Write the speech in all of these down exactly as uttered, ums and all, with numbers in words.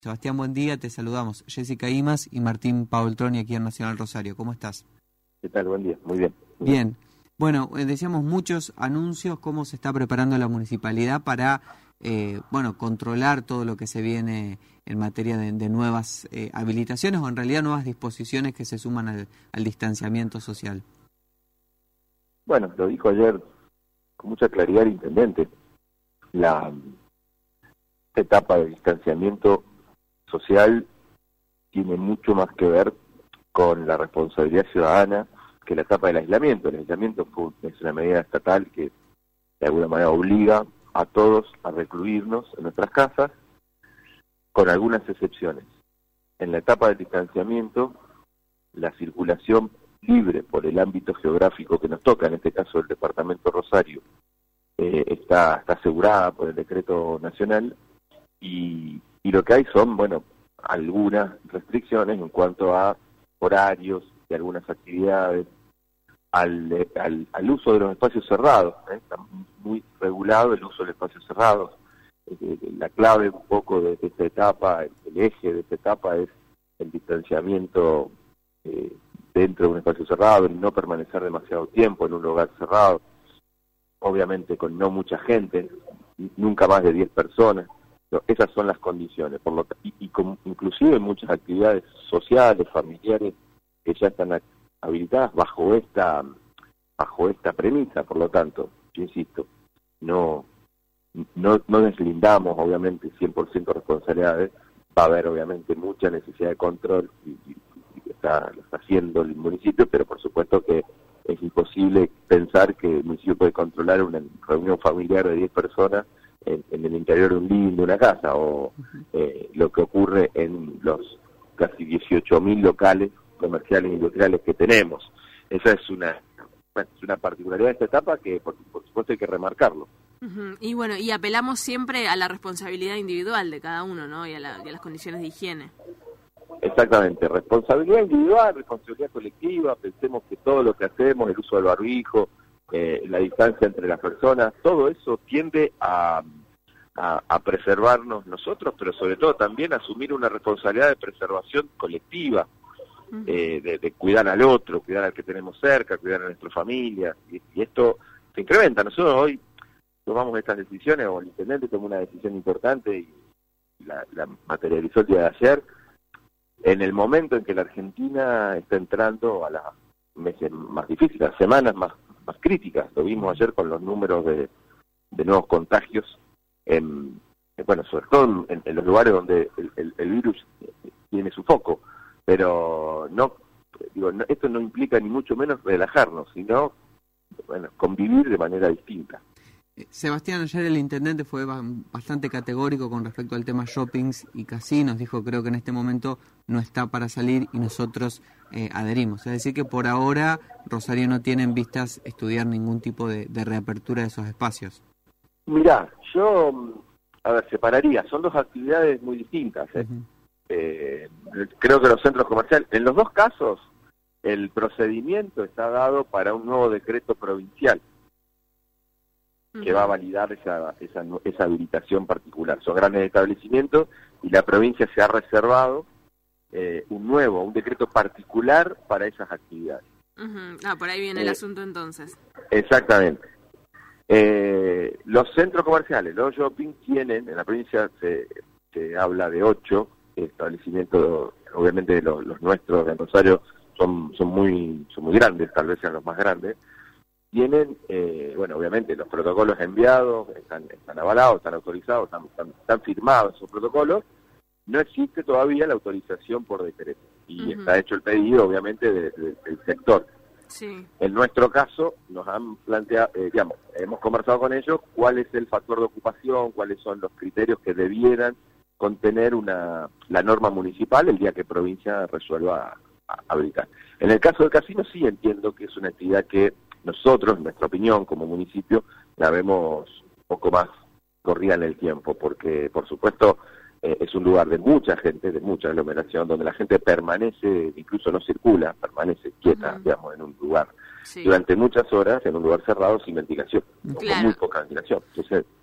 Sebastián, buen día, te saludamos. Jessica Imas y Martín Paultroni aquí en Nacional Rosario. ¿Cómo estás? ¿Qué tal? Buen día, muy bien. Muy bien. bien. Bueno, eh, decíamos muchos anuncios, cómo se está preparando la municipalidad para, eh, bueno, controlar todo lo que se viene en materia de, de nuevas eh, habilitaciones o en realidad nuevas disposiciones que se suman al, al distanciamiento social. Bueno, lo dijo ayer con mucha claridad el intendente. La etapa de distanciamiento social tiene mucho más que ver con la responsabilidad ciudadana que la etapa del aislamiento. El aislamiento fue, es una medida estatal que de alguna manera obliga a todos a recluirnos en nuestras casas, con algunas excepciones. En la etapa del distanciamiento, la circulación libre por el ámbito geográfico que nos toca, en este caso el departamento Rosario, eh, está, está asegurada por el decreto nacional y, y lo que hay son, bueno, algunas restricciones en cuanto a horarios y algunas actividades, al, al, al uso de los espacios cerrados, ¿eh? Está muy regulado el uso de los espacios cerrados. Eh, la clave un poco de, de esta etapa, el, el eje de esta etapa es el distanciamiento eh, dentro de un espacio cerrado, el no permanecer demasiado tiempo en un lugar cerrado, obviamente con no mucha gente, nunca más de diez personas. Esas son las condiciones, por lo y, y con, inclusive muchas actividades sociales, familiares, que ya están habilitadas bajo esta bajo esta premisa. Por lo tanto, yo insisto, no no, no deslindamos obviamente cien por ciento responsabilidades, va a haber obviamente mucha necesidad de control y, y, y está, lo está haciendo el municipio, pero por supuesto que es imposible pensar que el municipio puede controlar una reunión familiar de diez personas En, en el interior de un living de una casa, o eh, lo que ocurre en los casi dieciocho mil locales comerciales e industriales que tenemos. Esa es una, bueno, es una particularidad de esta etapa que por, por supuesto hay que remarcarlo. Uh-huh. Y bueno, y apelamos siempre a la responsabilidad individual de cada uno, ¿no? Y a, la, y a las condiciones de higiene. Exactamente, responsabilidad individual, responsabilidad colectiva. Pensemos que todo lo que hacemos, el uso del barbijo, Eh, la distancia entre las personas, todo eso tiende a, a, a preservarnos nosotros, pero sobre todo también a asumir una responsabilidad de preservación colectiva, uh-huh. eh, de, de cuidar al otro, cuidar al que tenemos cerca, cuidar a nuestra familia, y, y esto se incrementa. Nosotros hoy tomamos estas decisiones, o el intendente tomó una decisión importante y la, la materializó el día de ayer, en el momento en que la Argentina está entrando a las meses más difíciles, las semanas más más críticas. Lo vimos ayer con los números de, de nuevos contagios, en, bueno, sobre todo en, en los lugares donde el, el, el virus tiene su foco, pero no, digo, no, esto no implica ni mucho menos relajarnos, sino, bueno, convivir de manera distinta. Sebastián, ayer el intendente fue bastante categórico con respecto al tema shoppings y casinos. Dijo, creo que en este momento no está para salir y nosotros eh, adherimos. Es decir, que por ahora Rosario no tiene en vistas estudiar ningún tipo de, de reapertura de esos espacios. Mirá, yo, a ver, separaría. Son dos actividades muy distintas. ¿eh? Uh-huh. Eh, creo que los centros comerciales, en los dos casos, el procedimiento está dado para un nuevo decreto provincial que va a validar esa, esa, esa habilitación particular. Son grandes establecimientos y la provincia se ha reservado eh, un nuevo, un decreto particular para esas actividades. Uh-huh. Ah, por ahí viene eh, el asunto entonces. Exactamente. Eh, los centros comerciales, los shopping tienen, en la provincia se, se habla de ocho establecimientos, obviamente los, los nuestros en Rosario son, son, muy, son muy grandes, tal vez sean los más grandes. Tienen, eh, bueno, obviamente los protocolos enviados, están, están avalados, están autorizados, están, están, están firmados esos protocolos. No existe todavía la autorización por decreto y uh-huh. está hecho el pedido, obviamente, de, de, del sector. Sí. En nuestro caso, nos han planteado, eh, digamos, hemos conversado con ellos cuál es el factor de ocupación, cuáles son los criterios que debieran contener una la norma municipal el día que provincia resuelva habilitar. En el caso del casino sí entiendo que es una actividad que nosotros, en nuestra opinión, como municipio, la vemos un poco más corrida en el tiempo, porque, por supuesto, eh, es un lugar de mucha gente, de mucha aglomeración, donde la gente permanece, incluso no circula, permanece quieta, uh-huh. digamos, en un lugar, sí. durante muchas horas, en un lugar cerrado, sin ventilación, claro. con muy poca ventilación. Entonces,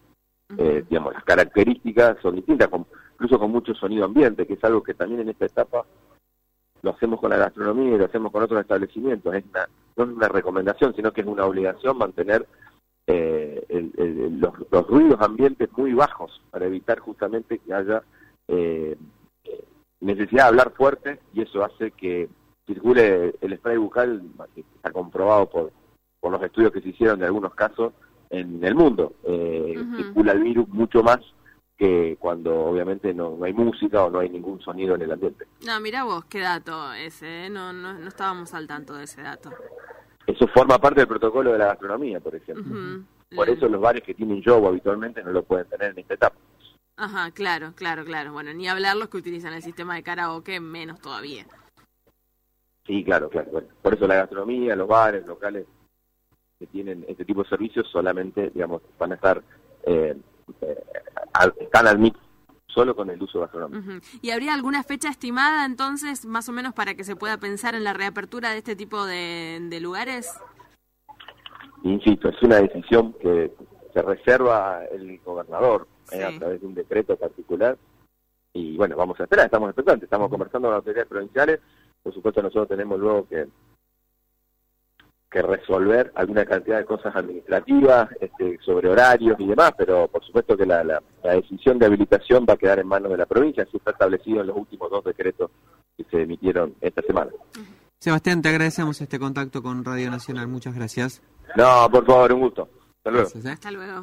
eh, digamos, las características son distintas, con, incluso con mucho sonido ambiente, que es algo que también en esta etapa lo hacemos con la gastronomía y lo hacemos con otros establecimientos. Es una, no es una recomendación, sino que es una obligación mantener eh, el, el, los, los ruidos ambientes muy bajos para evitar justamente que haya eh, necesidad de hablar fuerte, y eso hace que circule el spray bucal, que está comprobado por, por los estudios que se hicieron de algunos casos en el mundo. Eh, uh-huh. Circula el virus mucho más que cuando obviamente no, no hay música o no hay ningún sonido en el ambiente. No, mirá vos, qué dato ese, ¿eh? no, no, no estábamos al tanto de ese dato. Eso forma parte del protocolo de la gastronomía, por ejemplo. Uh-huh. Por eso los bares que tienen yogo habitualmente no lo pueden tener en esta etapa. Ajá, claro, claro, claro. Bueno, ni hablar los que utilizan el sistema de karaoke, menos todavía. Sí, claro, claro. Bueno, por eso la gastronomía, los bares, locales que tienen este tipo de servicios solamente, digamos, van a estar... Eh, Eh, al, están al mix solo con el uso gastronómico. Uh-huh. ¿Y habría alguna fecha estimada entonces, más o menos, para que se pueda pensar en la reapertura de este tipo de, de lugares? Insisto, es una decisión que se reserva el gobernador, sí. eh, a través de un decreto particular, y bueno, vamos a esperar, estamos expectantes, estamos conversando con las autoridades provinciales. Por supuesto nosotros tenemos luego que que resolver alguna cantidad de cosas administrativas, este, sobre horarios y demás, pero por supuesto que la, la, la decisión de habilitación va a quedar en manos de la provincia, así está establecido en los últimos dos decretos que se emitieron esta semana. Sebastián, te agradecemos este contacto con Radio Nacional, muchas gracias. No, por favor, un gusto. Hasta luego. Gracias, ¿eh? Hasta luego.